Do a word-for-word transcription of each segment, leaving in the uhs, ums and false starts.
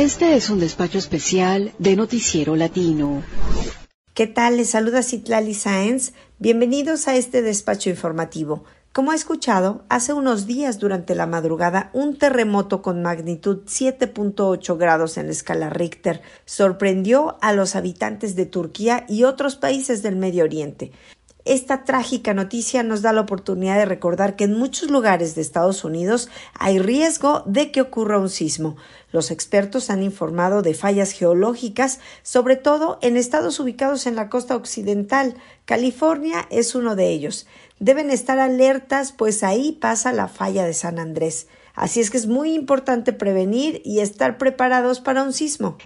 Este es un despacho especial de Noticiero Latino. ¿Qué tal? Les saluda Citlali Sáenz. Bienvenidos a este despacho informativo. Como ha escuchado, hace unos días durante la madrugada un terremoto con magnitud siete punto ocho grados en la escala Richter sorprendió a los habitantes de Turquía y otros países del Medio Oriente. Esta trágica noticia nos da la oportunidad de recordar que en muchos lugares de Estados Unidos hay riesgo de que ocurra un sismo. Los expertos han informado de fallas geológicas, sobre todo en estados ubicados en la costa occidental. California es uno de ellos. Deben estar alertas, pues ahí pasa la falla de San Andrés. Así es que es muy importante prevenir y estar preparados para un sismo.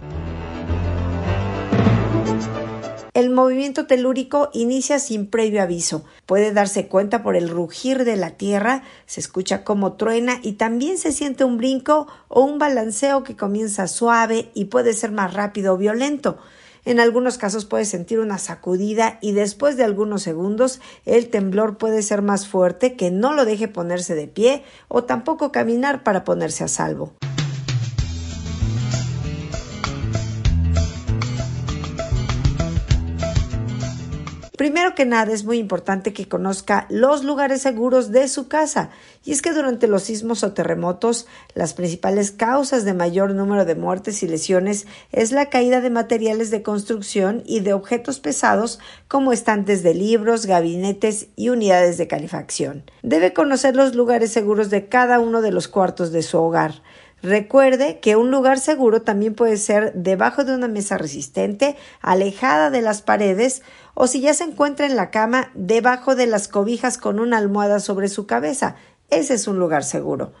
El movimiento telúrico inicia sin previo aviso. Puede darse cuenta por el rugir de la tierra, se escucha cómo truena y también se siente un brinco o un balanceo que comienza suave y puede ser más rápido o violento. En algunos casos puede sentir una sacudida y después de algunos segundos el temblor puede ser más fuerte, que no lo deje ponerse de pie o tampoco caminar para ponerse a salvo. Primero que nada, es muy importante que conozca los lugares seguros de su casa. Y es que durante los sismos o terremotos, las principales causas de mayor número de muertes y lesiones es la caída de materiales de construcción y de objetos pesados como estantes de libros, gabinetes y unidades de calefacción. Debe conocer los lugares seguros de cada uno de los cuartos de su hogar. Recuerde que un lugar seguro también puede ser debajo de una mesa resistente, alejada de las paredes, o si ya se encuentra en la cama, debajo de las cobijas con una almohada sobre su cabeza. Ese es un lugar seguro.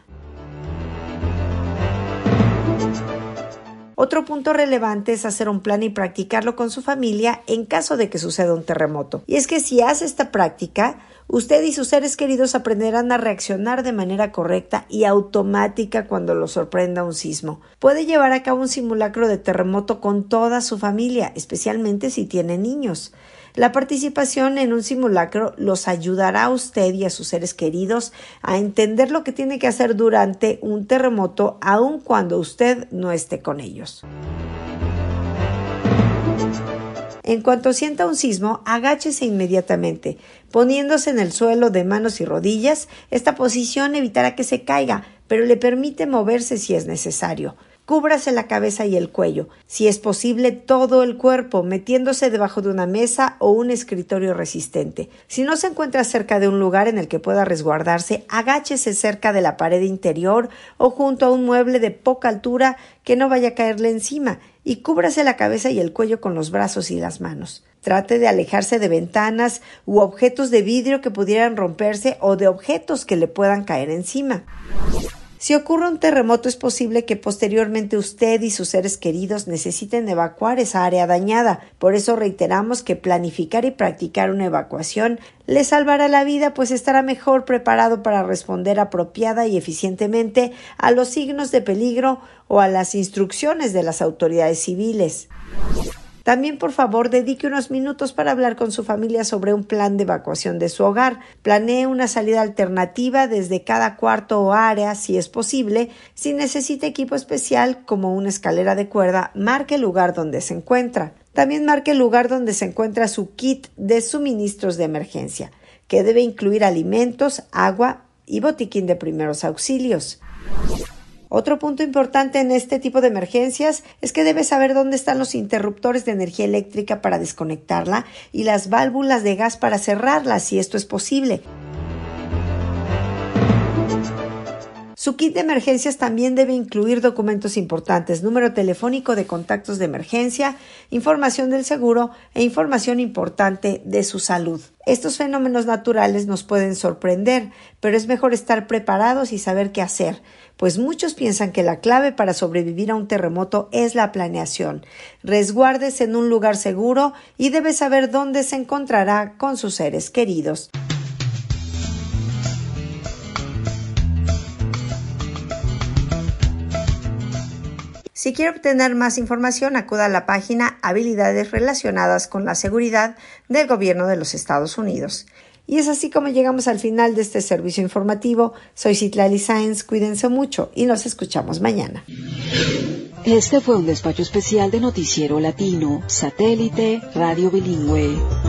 Otro punto relevante es hacer un plan y practicarlo con su familia en caso de que suceda un terremoto. Y es que si hace esta práctica, usted y sus seres queridos aprenderán a reaccionar de manera correcta y automática cuando los sorprenda un sismo. Puede llevar a cabo un simulacro de terremoto con toda su familia, especialmente si tiene niños. La participación en un simulacro los ayudará a usted y a sus seres queridos a entender lo que tiene que hacer durante un terremoto, aun cuando usted no esté con ellos. En cuanto sienta un sismo, agáchese inmediatamente, poniéndose en el suelo de manos y rodillas. Esta posición evitará que se caiga, pero le permite moverse si es necesario. Cúbrase la cabeza y el cuello, si es posible todo el cuerpo, metiéndose debajo de una mesa o un escritorio resistente. Si no se encuentra cerca de un lugar en el que pueda resguardarse, agáchese cerca de la pared interior o junto a un mueble de poca altura que no vaya a caerle encima, y cúbrase la cabeza y el cuello con los brazos y las manos. Trate de alejarse de ventanas u objetos de vidrio que pudieran romperse o de objetos que le puedan caer encima. Si ocurre un terremoto, es posible que posteriormente usted y sus seres queridos necesiten evacuar esa área dañada. Por eso reiteramos que planificar y practicar una evacuación le salvará la vida, pues estará mejor preparado para responder apropiada y eficientemente a los signos de peligro o a las instrucciones de las autoridades civiles. También, por favor, dedique unos minutos para hablar con su familia sobre un plan de evacuación de su hogar. Planee una salida alternativa desde cada cuarto o área, si es posible. Si necesita equipo especial, como una escalera de cuerda, marque el lugar donde se encuentra. También marque el lugar donde se encuentra su kit de suministros de emergencia, que debe incluir alimentos, agua y botiquín de primeros auxilios. Otro punto importante en este tipo de emergencias es que debe saber dónde están los interruptores de energía eléctrica para desconectarla y las válvulas de gas para cerrarla, si esto es posible. Su kit de emergencias también debe incluir documentos importantes, número telefónico de contactos de emergencia, información del seguro e información importante de su salud. Estos fenómenos naturales nos pueden sorprender, pero es mejor estar preparados y saber qué hacer, pues muchos piensan que la clave para sobrevivir a un terremoto es la planeación. Resguárdese en un lugar seguro y debe saber dónde se encontrará con sus seres queridos. Si quiere obtener más información, acuda a la página Habilidades relacionadas con la seguridad del Gobierno de los Estados Unidos. Y es así como llegamos al final de este servicio informativo. Soy Citlali Sáenz, cuídense mucho y nos escuchamos mañana. Este fue un despacho especial de Noticiero Latino, Satélite, Radio Bilingüe.